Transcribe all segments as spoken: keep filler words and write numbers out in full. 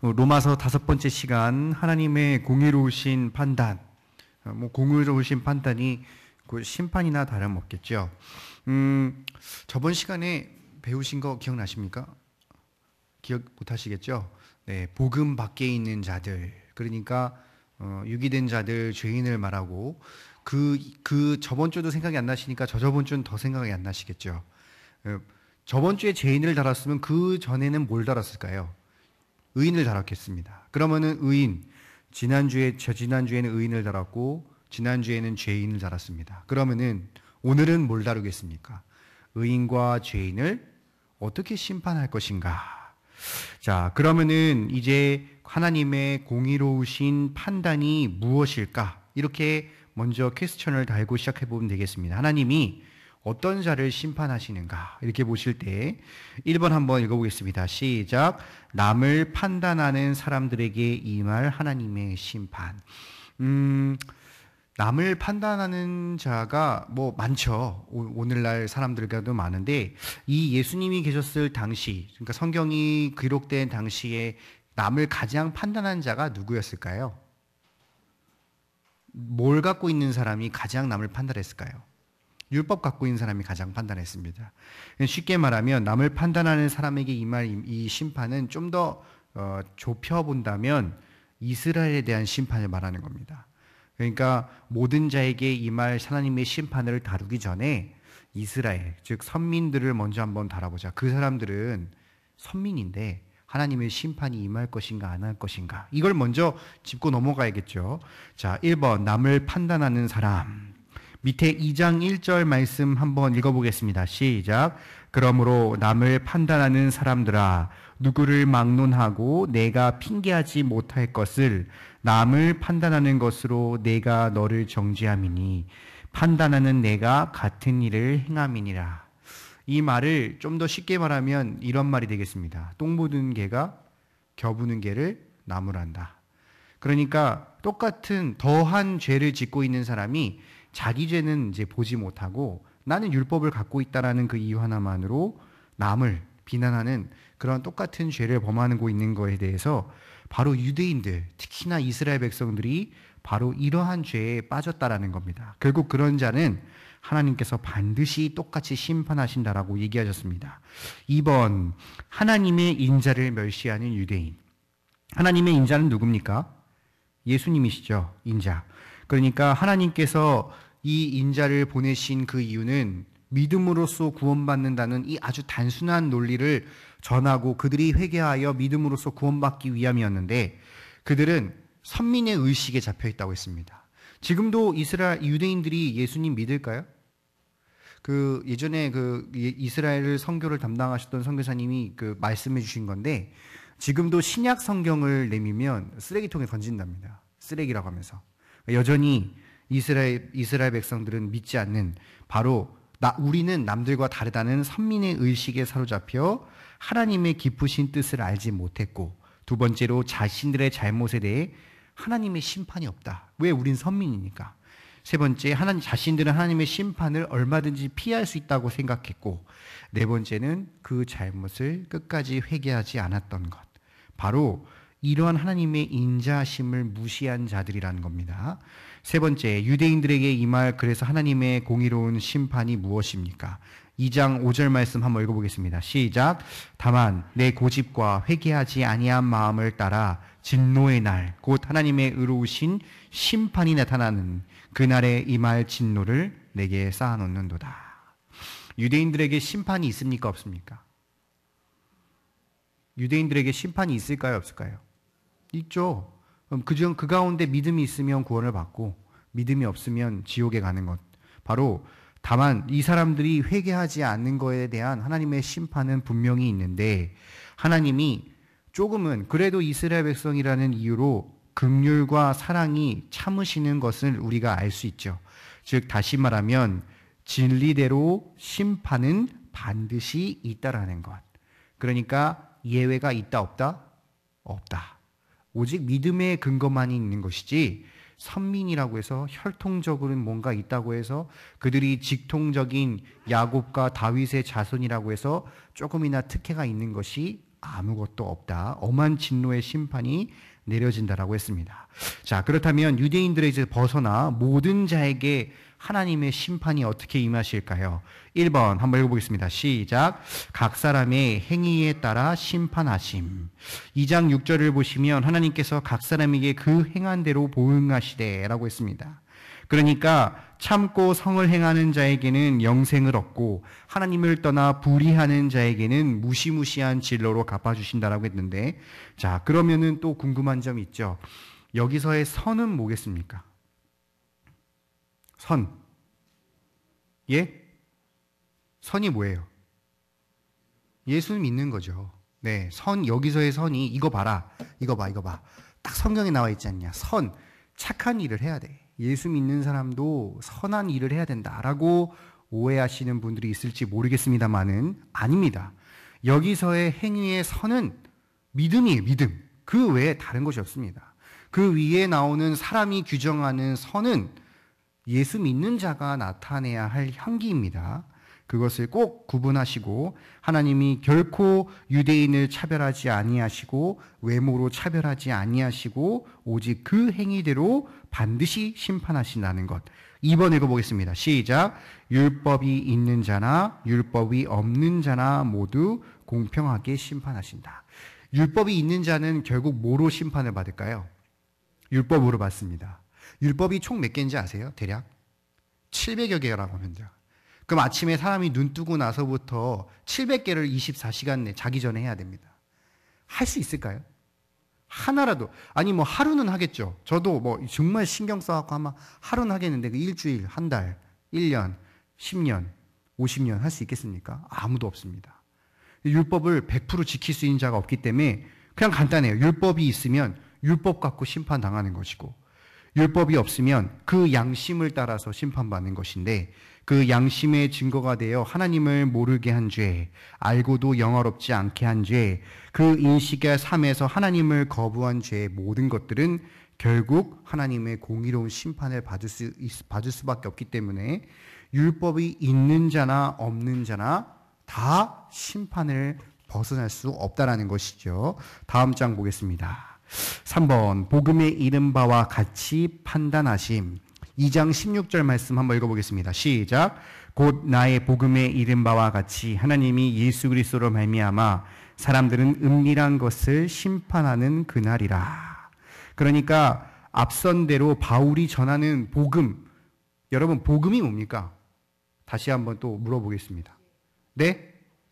로마서 다섯 번째 시간, 하나님의 공의로우신 판단. 뭐 공의로우신 판단이 그 심판이나 다름없겠죠. 음, 저번 시간에 배우신 거 기억나십니까? 기억 못 하시겠죠? 네, 복음 밖에 있는 자들. 그러니까 어, 유기된 자들, 죄인을 말하고 그, 그 저번 주도 생각이 안 나시니까 저 저번 주는 더 생각이 안 나시겠죠. 어, 저번 주에 죄인을 달았으면 그 전에는 뭘 달았을까요? 의인을 달았겠습니다. 그러면은 의인, 지난주에, 저 지난주에는 의인을 달았고 지난주에는 죄인을 달았습니다. 그러면은 오늘은 뭘 다루겠습니까? 의인과 죄인을 어떻게 심판할 것인가? 자, 그러면은 이제 하나님의 공의로우신 판단이 무엇일까? 이렇게 먼저 퀘스천을 달고 시작해 보면 되겠습니다. 하나님이 어떤 자를 심판하시는가? 이렇게 보실 때 일 번 한번 읽어보겠습니다. 시작. 남을 판단하는 사람들에게 임할 하나님의 심판. 음, 남을 판단하는 자가 뭐 많죠. 오늘날 사람들과도 많은데 이 예수님이 계셨을 당시, 그러니까 성경이 기록된 당시에 남을 가장 판단한 자가 누구였을까요? 뭘 갖고 있는 사람이 가장 남을 판단했을까요? 율법 갖고 있는 사람이 가장 판단했습니다. 쉽게 말하면 남을 판단하는 사람에게 임할 이 심판은 좀 더 어, 좁혀본다면 이스라엘에 대한 심판을 말하는 겁니다. 그러니까 모든 자에게 임할 하나님의 심판을 다루기 전에 이스라엘, 즉 선민들을 먼저 한번 다뤄보자. 그 사람들은 선민인데 하나님의 심판이 임할 것인가 안 할 것인가, 이걸 먼저 짚고 넘어가야겠죠. 자, 일 번 남을 판단하는 사람. 밑에 이 장 일 절 말씀 한번 읽어보겠습니다. 시작. 그러므로 남을 판단하는 사람들아, 누구를 막론하고 내가 핑계하지 못할 것을 남을 판단하는 것으로 내가 너를 정죄함이니 판단하는 내가 같은 일을 행함이니라. 이 말을 좀 더 쉽게 말하면 이런 말이 되겠습니다. 똥 묻은 개가 겨 부는 개를 나무란다. 그러니까 똑같은 더한 죄를 짓고 있는 사람이 자기 죄는 이제 보지 못하고 나는 율법을 갖고 있다라는 그 이유 하나만으로 남을 비난하는 그런 똑같은 죄를 범하고 있는 것에 대해서 바로 유대인들, 특히나 이스라엘 백성들이 바로 이러한 죄에 빠졌다라는 겁니다. 결국 그런 자는 하나님께서 반드시 똑같이 심판하신다라고 얘기하셨습니다. 이 번 하나님의 인자를 멸시하는 유대인. 하나님의 인자는 누굽니까? 예수님이시죠. 인자. 그러니까 하나님께서 이 인자를 보내신 그 이유는 믿음으로써 구원받는다는 이 아주 단순한 논리를 전하고 그들이 회개하여 믿음으로써 구원받기 위함이었는데 그들은 선민의 의식에 잡혀 있다고 했습니다. 지금도 이스라엘 유대인들이 예수님 믿을까요? 그 예전에 그 이스라엘 선교를 담당하셨던 선교사님이 그 말씀해 주신 건데 지금도 신약 성경을 내밀면 쓰레기통에 던진답니다. 쓰레기라고 하면서. 여전히 이스라엘, 이스라엘 백성들은 믿지 않는 바로 나, 우리는 남들과 다르다는 선민의 의식에 사로잡혀 하나님의 깊으신 뜻을 알지 못했고, 두 번째로 자신들의 잘못에 대해 하나님의 심판이 없다. 왜? 우린 선민이니까. 세 번째, 하나님, 자신들은 하나님의 심판을 얼마든지 피할 수 있다고 생각했고, 네 번째는 그 잘못을 끝까지 회개하지 않았던 것. 바로 이러한 하나님의 인자심을 무시한 자들이라는 겁니다. 세 번째, 유대인들에게 임할 그래서 하나님의 공의로운 심판이 무엇입니까? 이 장 오 절 말씀 한번 읽어보겠습니다. 시작. 다만 내 고집과 회개하지 아니한 마음을 따라 진노의 날, 곧 하나님의 의로우신 심판이 나타나는 그날에 임할 진노를 내게 쌓아놓는도다. 유대인들에게 심판이 있습니까? 없습니까? 유대인들에게 심판이 있을까요? 없을까요? 있죠. 그중 그 가운데 믿음이 있으면 구원을 받고 믿음이 없으면 지옥에 가는 것. 바로 다만 이 사람들이 회개하지 않는 것에 대한 하나님의 심판은 분명히 있는데 하나님이 조금은 그래도 이스라엘 백성이라는 이유로 긍휼과 사랑이 참으시는 것을 우리가 알 수 있죠. 즉 다시 말하면 진리대로 심판은 반드시 있다라는 것. 그러니까 예외가 있다 없다? 없다. 오직 믿음의 근거만이 있는 것이지 선민이라고 해서 혈통적으로는 뭔가 있다고 해서 그들이 직통적인 야곱과 다윗의 자손이라고 해서 조금이나 특혜가 있는 것이 아무것도 없다. 엄한 진노의 심판이 내려진다라고 했습니다. 자, 그렇다면 유대인들의 이제 벗어나 모든 자에게 하나님의 심판이 어떻게 임하실까요? 일 번 한번 읽어보겠습니다. 시작. 각 사람의 행위에 따라 심판하심. 이 장 육 절을 보시면 하나님께서 각 사람에게 그 행한 대로 보응하시되 라고 했습니다. 그러니까 참고 성을 행하는 자에게는 영생을 얻고 하나님을 떠나 불의하는 자에게는 무시무시한 진로로 갚아주신다라고 했는데, 자, 그러면은 또 궁금한 점이 있죠. 여기서의 선은 뭐겠습니까? 선. 예? 선이 뭐예요? 예수 믿는 거죠. 네, 선, 여기서의 선이 이거 봐라. 이거 봐, 이거 봐. 딱 성경에 나와 있지 않냐. 선, 착한 일을 해야 돼. 예수 믿는 사람도 선한 일을 해야 된다라고 오해하시는 분들이 있을지 모르겠습니다만은 아닙니다. 여기서의 행위의 선은 믿음이에요, 믿음. 그 외에 다른 것이 없습니다. 그 위에 나오는 사람이 규정하는 선은 예수 믿는 자가 나타내야 할 향기입니다. 그것을 꼭 구분하시고 하나님이 결코 유대인을 차별하지 아니하시고 외모로 차별하지 아니하시고 오직 그 행위대로 반드시 심판하신다는 것. 이 번 읽어보겠습니다. 시작. 율법이 있는 자나 율법이 없는 자나 모두 공평하게 심판하신다. 율법이 있는 자는 결국 뭐로 심판을 받을까요? 율법으로 받습니다. 율법이 총 몇 개인지 아세요? 대략 칠백여 개라고 하면 돼요. 그럼 아침에 사람이 눈 뜨고 나서부터 칠백 개를 이십사 시간 내 자기 전에 해야 됩니다. 할 수 있을까요? 하나라도. 아니 뭐 하루는 하겠죠. 저도 뭐 정말 신경 써갖고 아마 하루는 하겠는데 그 일주일, 한 달, 일 년, 십 년, 오십 년 할 수 있겠습니까? 아무도 없습니다. 율법을 백 퍼센트 지킬 수 있는 자가 없기 때문에 그냥 간단해요. 율법이 있으면 율법 갖고 심판당하는 것이고 율법이 없으면 그 양심을 따라서 심판받는 것인데 그 양심의 증거가 되어 하나님을 모르게 한 죄, 알고도 영화롭지 않게 한 죄, 그 인식의 삶에서 하나님을 거부한 죄의 모든 것들은 결국 하나님의 공의로운 심판을 받을 수, 받을 수밖에 없기 때문에 율법이 있는 자나 없는 자나 다 심판을 벗어날 수 없다라는 것이죠. 다음 장 보겠습니다. 삼 번 복음의 이른 바와 같이 판단하심. 이 장 십육 절 말씀 한번 읽어보겠습니다. 시작. 곧 나의 복음에 이른 바와 같이 하나님이 예수 그리스도로 말미암아 사람들은 은밀한 것을 심판하는 그날이라. 그러니까 앞선 대로 바울이 전하는 복음, 여러분 복음이 뭡니까? 다시 한번 또 물어보겠습니다. 네?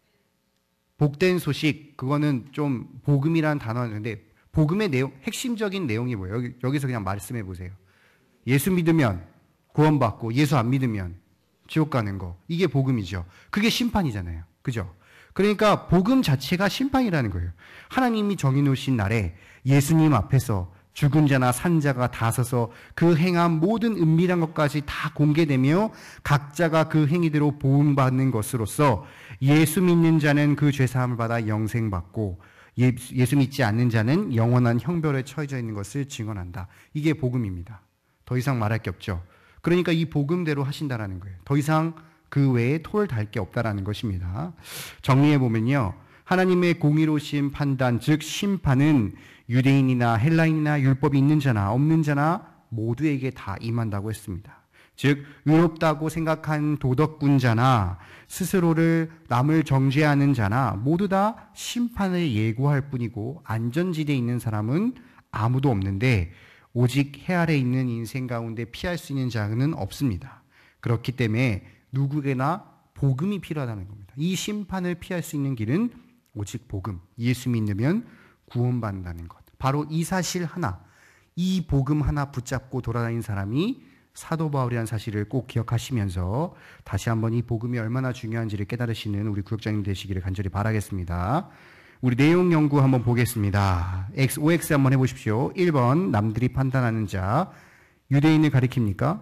복된 소식, 그거는 좀 복음이라는 단어인데 복음의 내용, 핵심적인 내용이 뭐예요? 여기, 여기서 그냥 말씀해 보세요. 예수 믿으면 구원받고 예수 안 믿으면 지옥 가는 거. 이게 복음이죠. 그게 심판이잖아요. 그죠? 그러니까 복음 자체가 심판이라는 거예요. 하나님이 정해놓으신 날에 예수님 앞에서 죽은 자나 산 자가 다 서서 그 행한 모든 은밀한 것까지 다 공개되며 각자가 그 행위대로 보응받는 것으로서 예수 믿는 자는 그 죄사함을 받아 영생받고 예수 믿지 않는 자는 영원한 형벌에 처해져 있는 것을 증언한다. 이게 복음입니다. 더 이상 말할 게 없죠. 그러니까 이 복음대로 하신다라는 거예요. 더 이상 그 외에 토를 달 게 없다라는 것입니다. 정리해 보면요. 하나님의 공의로우신 판단, 즉 심판은 유대인이나 헬라인이나 율법이 있는 자나 없는 자나 모두에게 다 임한다고 했습니다. 즉 의롭다고 생각한 도덕군자나 스스로를 남을 정죄하는 자나 모두 다 심판을 예고할 뿐이고 안전지대에 있는 사람은 아무도 없는데 오직 해 아래 있는 인생 가운데 피할 수 있는 자는 없습니다. 그렇기 때문에 누구에게나 복음이 필요하다는 겁니다. 이 심판을 피할 수 있는 길은 오직 복음, 예수 믿으면 구원받는다는 것. 바로 이 사실 하나, 이 복음 하나 붙잡고 돌아다니는 사람이 사도 바울이라는 사실을 꼭 기억하시면서 다시 한번 이 복음이 얼마나 중요한지를 깨달으시는 우리 구역장님 되시기를 간절히 바라겠습니다. 우리 내용 연구 한번 보겠습니다. X, 오엑스 한번 해보십시오. 일 번 남들이 판단하는 자. 유대인을 가리킵니까?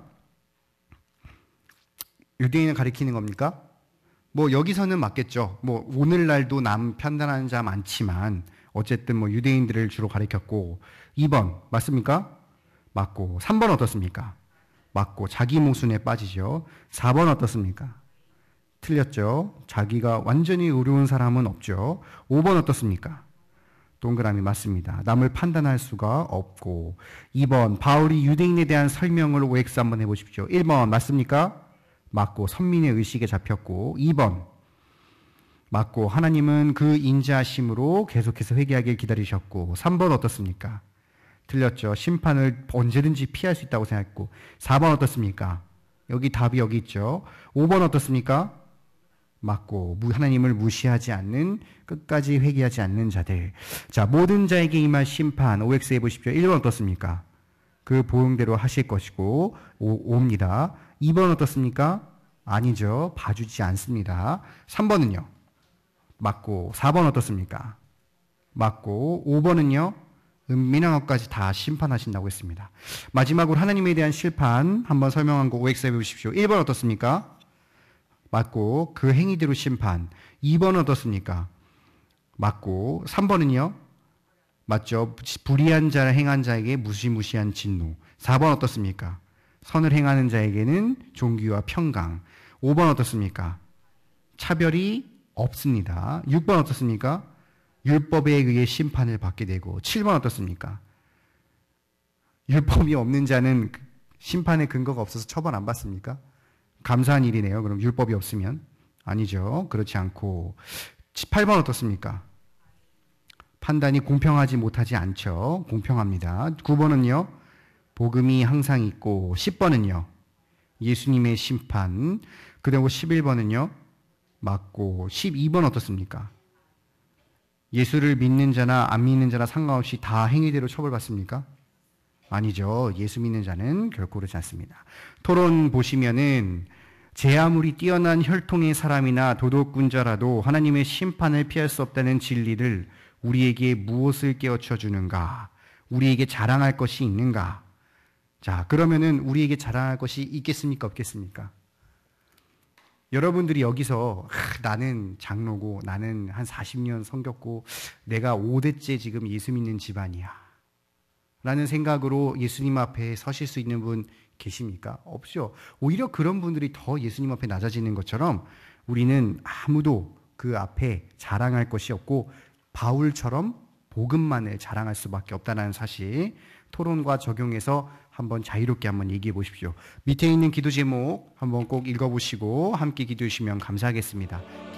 유대인을 가리키는 겁니까? 뭐 여기서는 맞겠죠. 뭐 오늘날도 남 판단하는 자 많지만 어쨌든 뭐 유대인들을 주로 가리켰고 이 번 맞습니까? 맞고 삼 번 어떻습니까? 맞고 자기 모순에 빠지죠. 사 번 어떻습니까? 틀렸죠. 자기가 완전히 의로운 사람은 없죠. 오 번 어떻습니까? 동그라미 맞습니다. 남을 판단할 수가 없고. 이 번 바울이 유대인에 대한 설명을 오엑스 한번 해보십시오. 일 번 맞습니까? 맞고 선민의 의식에 잡혔고. 이 번 맞고 하나님은 그 인자하심으로 계속해서 회개하길 기다리셨고. 삼 번 어떻습니까? 틀렸죠. 심판을 언제든지 피할 수 있다고 생각했고. 사 번 어떻습니까? 여기 답이 여기 있죠. 오 번 어떻습니까? 맞고 하나님을 무시하지 않는 끝까지 회개하지 않는 자들. 자, 모든 자에게 임할 심판 오엑스 해보십시오. 일 번 어떻습니까? 그 보응대로 하실 것이고 오, 오입니다. 이 번 어떻습니까? 아니죠. 봐주지 않습니다. 삼 번은요? 맞고. 사 번 어떻습니까? 맞고. 오 번은요? 은밀한 것까지 다 심판하신다고 했습니다. 마지막으로 하나님에 대한 심판 한번 설명한 거 오엑스 해보십시오. 일 번 어떻습니까? 맞고 그 행위대로 심판. 이 번은 어떻습니까? 맞고. 삼 번은요? 맞죠. 불의한 자를 행한 자에게 무시무시한 진노. 사 번 어떻습니까? 선을 행하는 자에게는 존귀와 평강. 오 번 어떻습니까? 차별이 없습니다. 육 번 어떻습니까? 율법에 의해 심판을 받게 되고. 칠 번 어떻습니까? 율법이 없는 자는 심판의 근거가 없어서 처벌 안 받습니까? 감사한 일이네요. 그럼 율법이 없으면. 아니죠. 그렇지 않고. 팔 번 어떻습니까? 판단이 공평하지 못하지 않죠. 공평합니다. 구 번은요. 복음이 항상 있고. 십 번은요. 예수님의 심판. 그리고 십일 번은요. 맞고. 십이 번 어떻습니까? 예수를 믿는 자나 안 믿는 자나 상관없이 다 행위대로 처벌받습니까? 아니죠. 예수 믿는 자는 결코 그렇지 않습니다. 토론 보시면은 제 아무리 뛰어난 혈통의 사람이나 도덕군자라도 하나님의 심판을 피할 수 없다는 진리를 우리에게 무엇을 깨우쳐 주는가? 우리에게 자랑할 것이 있는가? 자, 그러면은 우리에게 자랑할 것이 있겠습니까? 없겠습니까? 여러분들이 여기서 아, 나는 장로고 나는 한 사십 년 섬겼고 내가 오 대째 지금 예수 믿는 집안이야 라는 생각으로 예수님 앞에 서실 수 있는 분 계십니까? 없죠. 오히려 그런 분들이 더 예수님 앞에 낮아지는 것처럼 우리는 아무도 그 앞에 자랑할 것이 없고 바울처럼 복음만을 자랑할 수밖에 없다는 사실, 토론과 적용해서 한번 자유롭게 한번 얘기해 보십시오. 밑에 있는 기도 제목 한번 꼭 읽어보시고 함께 기도해 주시면 감사하겠습니다.